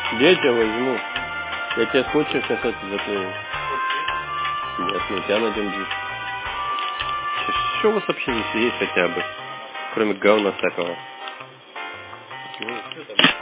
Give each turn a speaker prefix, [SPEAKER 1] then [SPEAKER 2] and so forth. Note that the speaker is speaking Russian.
[SPEAKER 1] Я тебя возьму. Я тебе скотчем сейчас это заклею. Нет, ну тебя найдем здесь. Что у вас вообще здесь есть хотя бы? Кроме говна всякого. Ну, что там?